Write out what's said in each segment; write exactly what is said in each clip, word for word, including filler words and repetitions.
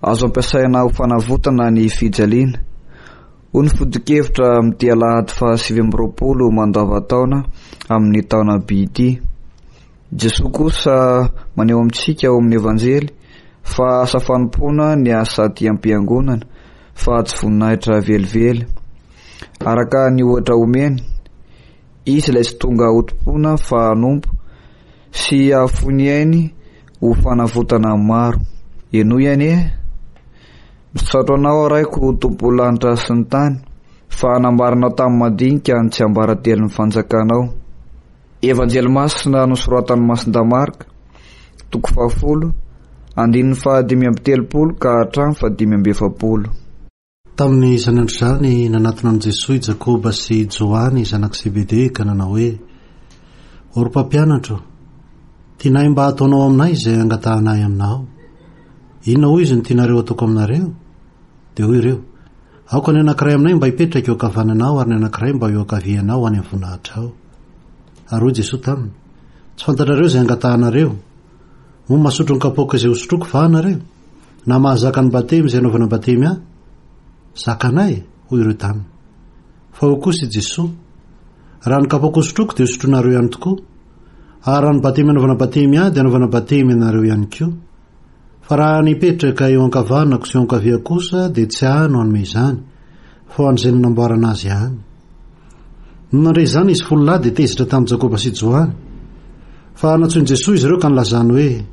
azo ampiasaina ho fanavotana ny fijaliana. Ho ny fodikevitra amin'ity alahady fa sivy amby roapolo mandavan-taona amin'ny taona bity. Jesosy kosa maneho amintsika ao amin'ny evanjely fa asa fanompoana ny asa ty am-piangonana fa tsy voninahitra velively. Araka ny ohatra omeny, izy ilay tsy tonga otom-pona fa hanompo sy ahafony ainy ho fanavotana maro. Eno ihany e, misaotra anao araiko tompo lanitra sy ny tany fa nambaranao tamin'ny madinika ny tsy ambarately ny fanjakanao. Evanjely masina nosoratan'ny Masinda Marka, toko fahafolo, andininy fahadimy amby telopolo ka hatramin'ny fahadimy amby efapolo. Tamin'ny izany andro izany nanatona an' Jesosy Jakoba sy Joany zanak' Zebede ka nanao hoe: "O ry mpampianatro, tianay mba ataonao aminay izay angatahanay aminao." "Inona hoy izy ny tianareo ataoko aminareo?" Dia hoy ireo: "Aoka ny anankiray aminay mba hipetraka eo ankavananao ary ny anankiray mba eo ankavianao any amin'ny voninahitra ao." Ary hoy Jesosy taminy: "Tsy fantatrareo izay angatahanareo? Mo mahasotro ny kapoaka izay hosotroko va anareo? Na mahazaka ny batemy izay anaovana batemy ahy? Zakanay," hoy ireo taminy. Fa hoy kosa Jesosy: "Raha ny kapoaka hosotroko dia hosotronareo ihany tokoa, ary raha ny batemy anaovana batemy ahy dia anaovana batemy anareo ihany koa. Fa raha nipetraka eo ankavanako sy eo ankavia kosa dia tsy ahy no hanome izany, fa ho an'izay nanamboarana azy ihany." Nandray izany izy folo lahy dia tezitra tamin'ny Jakoba sy Joany. Fa natsoiny Jesosy izy ireo ka nilazany hoe: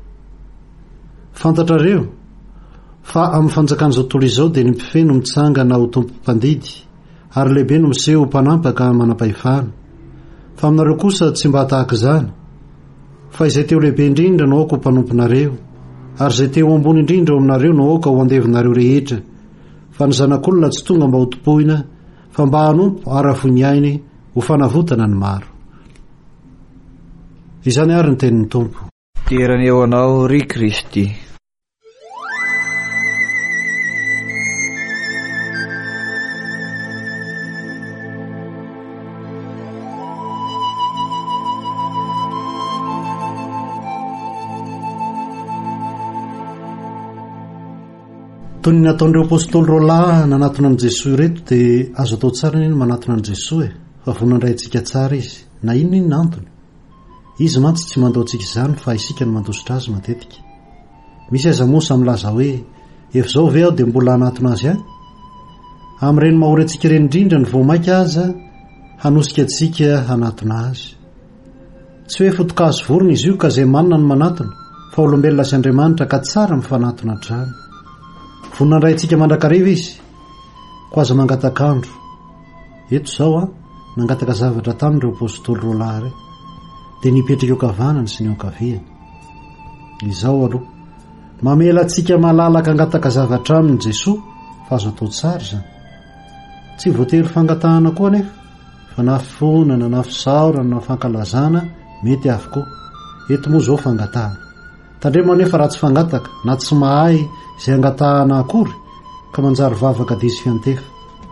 "Fantatrareo fa amin'ny fanjakan'izao tontolo izao dia ny mpifeno mitsangana ho tompo mpandidy, ary lehibe no miseho mpanampaka manam-pahefana. Fa aminareo kosa tsy mba tahaka izany. Fa izay teo lehibe indrindra no aoka ho mpanomponareo, ary izay teo ambony indrindra ao aminareo no aoka ho andevinareo rehetra. Fa ny zanak'olona tsy tonga mba ho topoina, fa mba hanompo ary hafony ainy ho fanavotana ny maro." Izany ary ny tenin'ny Tompo. Terany eo anao ry Kristy. Toy ny nataon'ireo apôstôly roa lahy nanatona an' Jesosy reto dia azo atao tsara ny manatona an' Jesosy e, fa vonandrayntsika tsara izy. Na inona iny nantony? Izy mantsy tsy mandao antsika izany fa isika no mandositra azy matetika. Misy aiza mosa milaza hoe efa izao ve aho dia mbola hanatona azy any? Amin'ireny mahory antsika ireny indrindra ny voamaika aza hanosika antsika hanatona azy. Tsy hoe foto-kazo vorona izy io ka izay manana ny manatona, fa olombelona sy Andriamanitra ka tsara mifanatona hatrany. Voninandrayntsika mandrakariva izy, ko aza mangatakandro. Eto izao a, nangataka zavatra tamin'ireo apôstôly roa lahy ireo, dia nipetraka eo ankavanany sy ny eo ankaviany. Izao aloha, mamela antsika malalaka angataka zavatra aminy Jesosy, fa azo atao tsara izany. Tsy voatery fangatahana koa nefa, fa na fonana, na fisaorana, na fankalazana mety avokoa. Eto moa izao fangatahana. Tandremo nefa raha tsy fangataka na tsy mahay izay angatahana akory ka manjary vavaka diso fiantefa.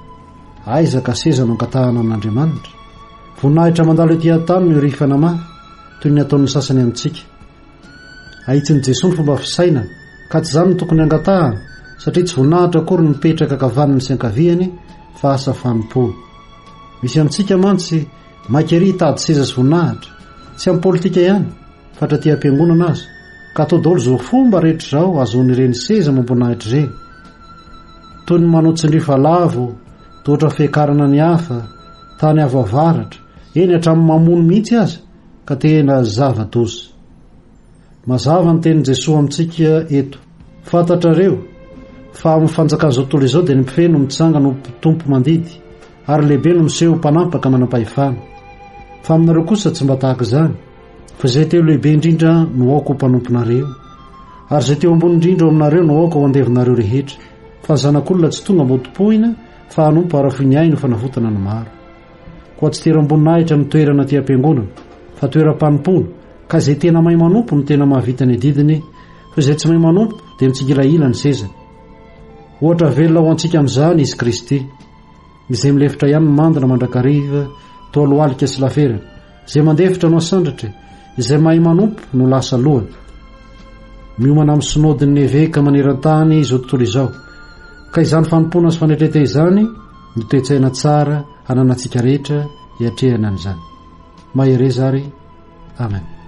Aiza ka seza no angatahana amin'Andriamanitra? Voninahitra mandalo etỳ an-tany no rifana mafy toy ny ataon'ny sasany amintsika. Ahitsiny Jesosy ny fomba fisainana, ka tsy izany no tokony angatahana, satria tsy voninahitra akory no mipetraka ankavanany sy ankaviany fa asa fanompoana. Misy amintsika mantsy maika ery hitady seza sy voninahitra, tsy amin'ny politika ihany, fa hatraty am-piangonana aza, ka atao daholo izao fomba rehetra izao azon'ireny seza mamboninahitra ireny. Toy ny manotsindrifa lavo, totra fiakarana ny hafa, tany avoavaratra, eny hatramin'ny mamono mihitsy aza, ka tena zava-doza. Mazava ny tenin' Jesosy amintsika eto: "Fantatrareo fa amin'ny fanjakan'izao tontolo izao dia ny mpifeno mitsangana ho tompo mandidy, ary lehibe no miseho mpanampaka manam-pahefana. Fa aminareo kosa tsy mba tahaka izany. Fa izay teo lehibe indrindra no aoka ho mpanomponareo, ary izay teo ambony indrindra ao aminareo no aoka ho andevinareo rehetra. Fa ny zanak'olona tsy tonga mba ho topoina, fa hanompo ary hafony ainy ho fanavotana ny maro." Koa tsy toeram-boninahitra ny toerana ty am-piangonana, fa toeram-panompoana, ka izay tena mahay manompo no tena mahavita ny didiny, fa izay tsy mahay manompo dia mitsigilaila ny sezany. Ohatra velona ho antsika amin'izany izy Kristy, izay milefitra ihany ny mandina mandrakariva toa lohalika sy laferana, izay mandefitra no asandratry, izay mahay manompo no lasa lohany. miomana amin'ny synodin'ny eveka maneran-tany izao tontolo izao ka izany fanompona sy fanetretena izany no toe-tsaina tsara hananantsika rehetra hiatrehana an'izany. Mahery zary. Amen.